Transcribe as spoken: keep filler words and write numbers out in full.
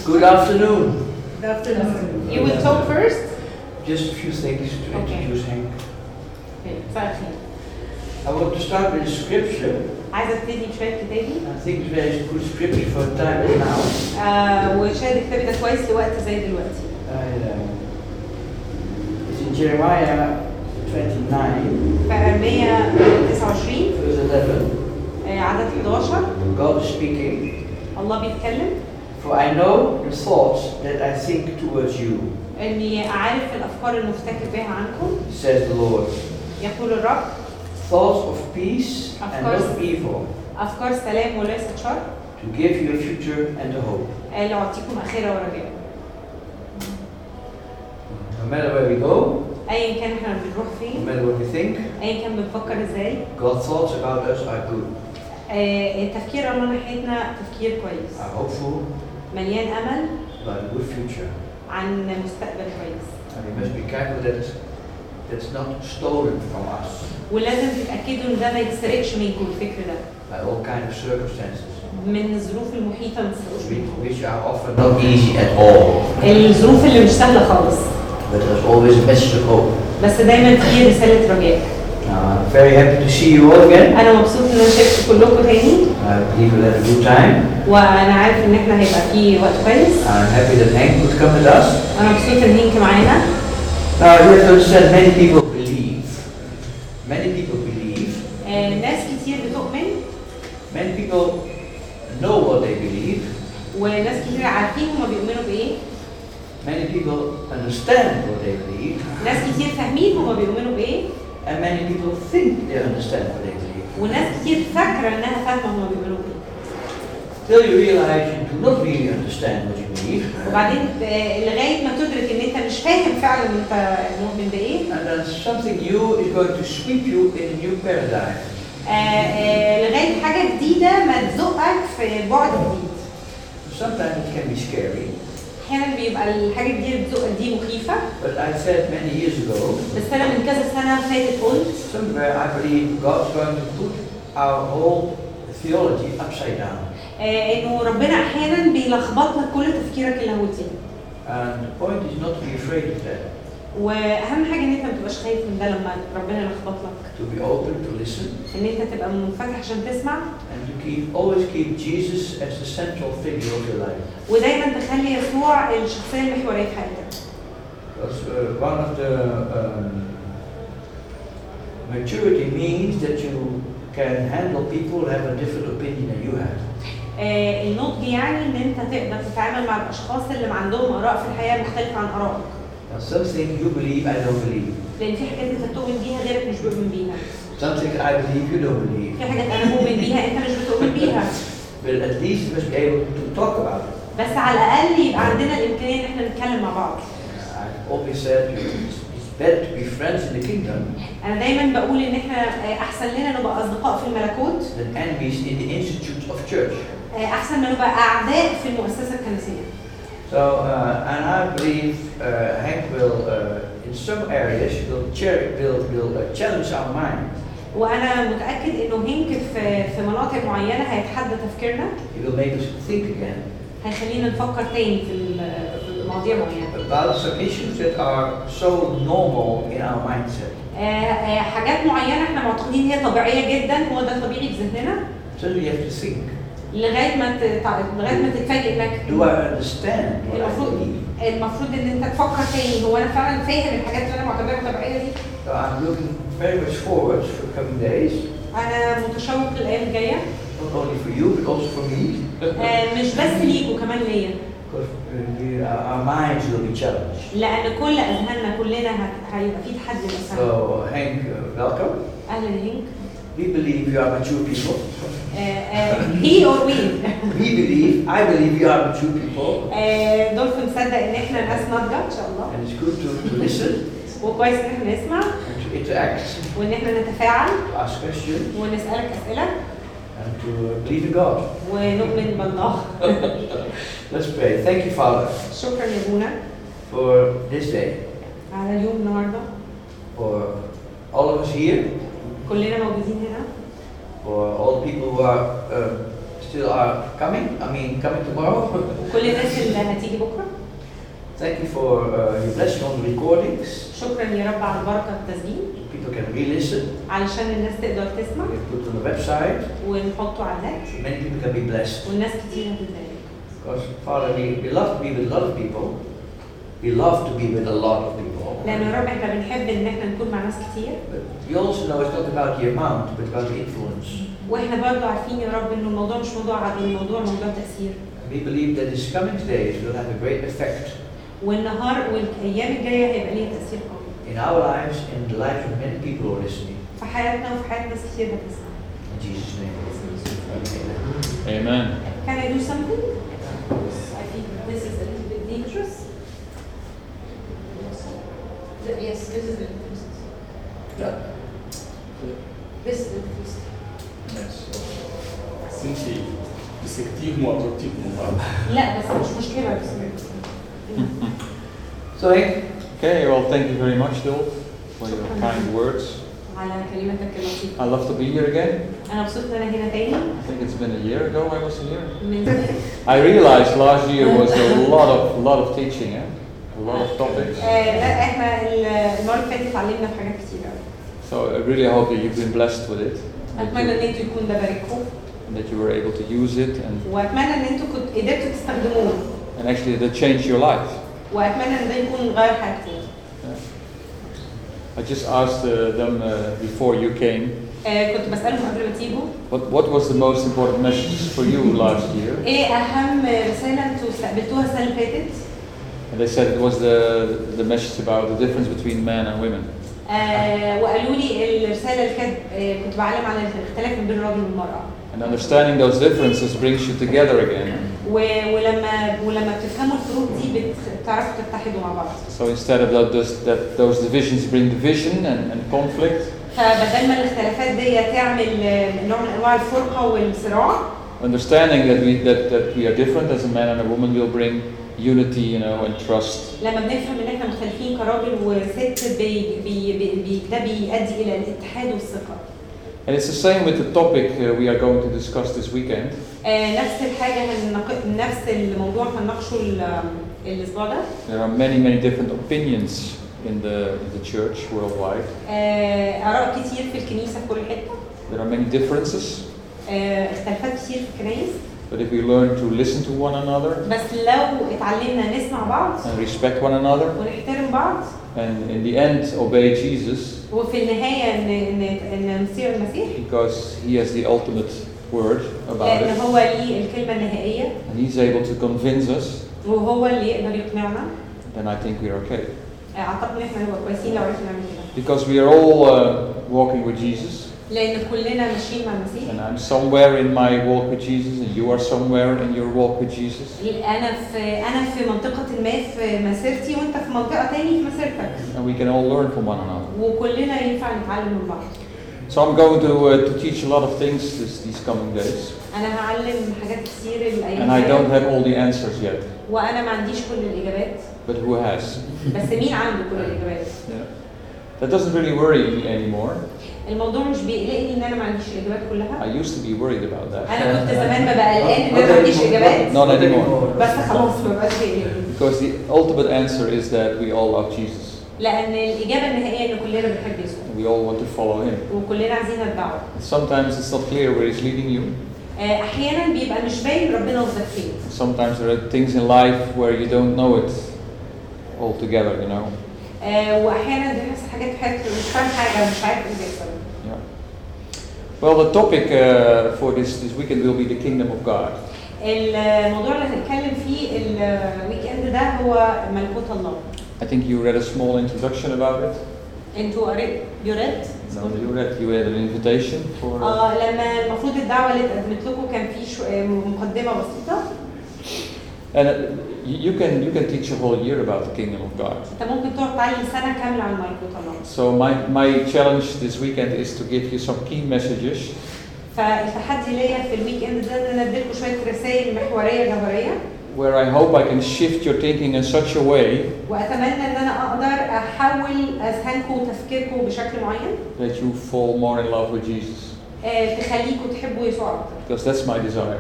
Good afternoon. Good afternoon. You will talk first? Just a few things to Okay. introduce Hank. Okay, فأخي. I want to start with a scripture. عايزة ابتدي بشوية كتابي. I think it's very good scripture for a time like now. آه وشاهد كتابي ده كويس لوقت زي دلوقتي. I, uh, it's in Jeremiah twenty-nine, في أرمية تسعة وعشرين verse eleven. آه عدد حداشر. God is speaking. الله بيتكلم. For I know the thoughts that I think towards you, إني أعرف الأفكار المفتكر بها عنكم. says the Lord. يقول الرب. Thoughts of peace Of and course. not evil, أفكار سلام وليست شر. to give you a future and a hope. آه لأعطيكم آخرة ورجاء. No matter where we go, أيا كان إحنا بنروح no فين. matter what we think, أيا كان بنفكر إزاي. God's thoughts about us are good, آه تفكير الله ناحيتنا تفكير كويس. are hopeful, مليان أمل about a good future. عن مستقبل كويس. And we must be careful that that's not stolen from us ولازم تتأكدوا إن ده ما يتسرقش منكم الفكر ده. by all kinds of circumstances, من الظروف المحيطة ما تسرقوش منكم. which are often not easy at all. الظروف اللي مش سهلة خالص. But there's always a message of hope. بس دايما في رسالة رجاء. Now, I'm very happy to see you all again. أنا مبسوط إن أنا شايفكم كلكم تاني. I believe we'll have a good time. وأنا عارف إن إحنا هيبقى في وقت كويس. I'm happy that Hank could come with us. أنا مبسوط إن هينك معانا. Now, you have to understand, many people believe. Many people believe. آه، ناس كتير بتؤمن. Many people know what they believe. وناس كتير عارفين هما بيؤمنوا بإيه. Many people understand what they believe. ناس كتير فاهمين هما بيؤمنوا بإيه. And many people think they understand what they believe. وناس كتير فاكرة إنها فاهمة هما بيؤمنوا بإيه. Till you realize you do not really understand what you believe. وبعدين آه، لغاية ما تدرك إن أنت مش فاهم فعلا أنت مؤمن بإيه. And then something new is going to sweep you in a new paradigm. آه، آه، لغاية حاجة جديدة ما تزقك في بعد جديد. Sometimes it can be scary. أحيانا بيبقى الحاجة الجديدة بتزقك دي مخيفة. But I said many years ago, بس أنا من كذا سنة فاتت قلت somewhere I believe God's going to put our whole theology upside down. آه، إنه ربنا أحيانا بيلخبط لك كل تفكيرك اللاهوتي. And the point is not to be afraid of that. وأهم حاجة إن أنت ما تبقاش خايف من ده لما ربنا يلخبط لك. To be open, to listen, إن أنت تبقى منفتح عشان تسمع. and to keep always keep Jesus as the central figure of your life. ودايما تخلي يسوع الشخصية المحورية في حياتك. Because uh, one of the um, maturity means that you can handle people who have a different opinion than you have. آه، النضج يعني ان انت تقدر تتعامل مع الاشخاص اللي عندهم اراء في الحياه مختلفه عن ارائك. Now, something you believe, I don't believe. لان في حاجات انت بتؤمن بيها غيرك مش بيؤمن بيها. Something I believe, you don't believe. في حاجات انا مؤمن بيها انت مش بتؤمن بيها. But at least you must be able to talk about it. بس على الاقل يبقى عندنا الامكانيه ان احنا نتكلم مع بعض. I've always said it's it's better to be friends in the kingdom انا دايما بقول ان احنا آه، احسن لنا نبقى اصدقاء في الملكوت. than enemies in the institutes of church. آه، احسن ما نبقى اعداء في المؤسسه الكنسيه. So, uh, and I believe uh, Hank will, uh, in some areas, will, cher- will, will uh, challenge our mind. وانا متاكد انه هينك في في مناطق معينه هيتحدى تفكيرنا. He will make us think again هيخلينا نفكر تاني في ال- في مواضيع معينه. about some issues that are so normal in our mindset. آه، آه، حاجات معينة احنا معتقدين هي طبيعية جدا، هو ده طبيعي في ذهننا. So you have to think. لغاية ما تتع... لغاية ما تتفاجئ انك Do I understand what I المفروض believe? المفروض ان انت تفكر تاني، هو انا فعلا فاهم الحاجات اللي انا معتبرها طبيعية دي؟ So I'm looking very much forward for coming days, انا متشوق للايام الجاية. not only for you but also for me, آه، مش بس ليك وكمان ليا. because uh, we, our our minds will be challenged. لان كل اذهاننا كلنا هت- هيبقى في تحدي مثلا. So Hank, uh, welcome. اهلا هينك. We believe you are mature people. هي اور وي. We believe, I believe you are mature people, دولفين مصدق ان احنا ناس ناضجة ان شاء الله. and it's good to, to listen وكويس ان احنا نسمع and to interact, وان احنا نتفاعل to ask questions, ونسألك اسئلة and to believe in God. ونؤمن بالله. Let's pray. Thank you, Father, شكرا يا ابونا for this day, على اليوم النهارده. for all of us here, كلنا موجودين هنا. for all the people who are uh, still are coming, I mean coming tomorrow. وكل الناس اللي هتيجي بكره. Thank you for uh, your blessing on the recordings. شكرا يا رب على بركه التسجيل. People can re-listen. علشان الناس تقدر تسمع. We put it on the website. ونحطه على النت. Many people can be blessed. والناس كتير هتتبارك. Because Father, we, we love to be with a lot of people. We love to be with a lot of people. لأن يا رب احنا بنحب إن احنا نكون مع ناس كتير. But we also know it's not about the amount, but about the influence. واحنا برضو عارفين يا رب إنه الموضوع مش موضوع عدد، الموضوع موضوع تأثير. We believe that this coming days will have a great effect. والنهار والأيام الجاية هيبقى ليها تأثير قوي. In our lives, in the lives of many people who are listening. في حياتنا وفي حياة ناس كتير هتسمع. In Jesus' name. Amen. Can I do something? I think this is a little bit dangerous. Yes, this is a little bit. Yeah. This is a little bit. Yes. سنتي مسكتيهم وأطرتيهم بعض. لا بس مش مشكلة بس. So, Henk. Okay, well, thank you very much, Dol, for your kind words. على كلمتك اللطيفة. I love to be here again. أنا مبسوطة إن أنا هنا تاني. I think it's been a year ago I was here. من I realized last year was a lot of lot of teaching, eh? A lot of topics. آه، لا إحنا المرة اللي فاتت اتعلمنا في حاجات كتير أوي. So I really hope that you've been blessed with it. أتمنى إن أنتوا يكون ده بارككم. And that you were able to use it and, وأتمنى إن أنتوا كنت قدرتوا تستخدموه. and actually that changed your life. وأتمنى إن ده يكون غير حياتكم. I just asked uh, them uh, before you came, آه، كنت بسألهم قبل ما تيجوا. what, what was the most important message for you last year? إيه أهم رسالة أنتوا استقبلتوها السنة اللي فاتت؟ And they said it was the, the message about the difference between men and women. آه، وقالوا لي الرسالة اللي كانت آه، كنت بعلم على الاختلاف بين الراجل والمرأة. And understanding those differences brings you together again. و- ولما ولما بتفهموا الفروق دي بت- بتعرفوا تتحدوا مع بعض. So instead of that, those, that those divisions bring division and, and conflict, فبدل ما الاختلافات دي تعمل آه، نوع من انواع الفرقة والصراع، understanding that we that, that we are different as a man and a woman will bring unity, you know, and trust. لما بنفهم ان احنا مختلفين كراجل وست بي بي بي بي ده بيؤدي الى الاتحاد والثقة. And it's the same with the topic uh, we are going to discuss this weekend. آه، نفس الحاجة هنناق- نفس الموضوع هنناقشه ال- الاسبوع ده. There are many many different opinions in the in the church worldwide. آه، آراء كتير في الكنيسة في كل حتة. There are many differences. آه، اختلافات كتير في الكنايس. But if we learn to listen to one another بس لو اتعلمنا نسمع بعض and respect one another, ونحترم بعض and in the end obey Jesus, وفي النهاية ان ان ان نصير المسيح because he has the ultimate word about لأن it, هو ليه الكلمة النهائية and he's able to convince us, وهو اللي يقدر يقنعنا. then I think we're okay. آه، أعتقد إن إحنا هنبقى كويسين لو عرفنا نعمل كده. Because we are all uh, walking with Jesus, لأن كلنا ماشيين مع المسيح. and I'm somewhere in my walk with Jesus, and you are somewhere in your walk with Jesus. أنا في أنا في منطقة ما في مسيرتي وأنت في منطقة تاني في مسيرتك. And we can all learn from one another. وكلنا ينفع نتعلم من بعض. So I'm going to uh, to teach a lot of things this, these coming days, أنا هعلم حاجات كتير الأيام and I don't الجاية. have all the answers yet. وأنا ما عنديش كل الإجابات. But who has? بس مين عنده كل الإجابات؟ Yeah. That doesn't really worry me anymore. الموضوع مش بيقلقني ان انا ما عنديش الاجابات I كلها. used to be worried about that. انا كنت زمان ببقى قلقان ان انا ما عنديش اجابات. Not anymore. بس خلاص ما بقاش بيقلقني. Because the ultimate answer is that we all love Jesus. لان الاجابه النهائيه ان كلنا بنحب يسوع. And we all want to follow him. وكلنا عايزين نتبعه. Sometimes it's not clear where he's leading you. آه، احيانا بيبقى مش باين ربنا واخدك فين. Sometimes there are things in life where you don't know it altogether, you know. آه، واحيانا بيحصل حاجات في حياتك مش فاهم حاجه مش عارف ايه بيحصل. Yeah. Well, the topic uh, for this this weekend will be the kingdom of God. الموضوع اللي هنتكلم فيه الويك اند ده هو ملكوت الله. I think you read a small introduction about it. انتوا قريت يوريت؟ No, you read you had an invitation for. اه لما المفروض الدعوه اللي اتقدمت لكم كان في شو- آه، مقدمه بسيطه. And uh, you you can you can teach a whole year about the kingdom of God. انت ممكن تقعد تعلم سنه كامله عن ملكوت الله. So my my challenge this weekend is to give you some key messages. فالتحدي ليا في الويك اند ده ان انا اديلكم شويه رسائل محوريه جوهريه. Where I hope I can shift your thinking in such a way واتمنى ان انا اقدر احول اذهانكم وتفكيركم بشكل معين. that you fall more in love with Jesus. آه، تخليكم تحبوا يسوع اكتر. Because that's my desire.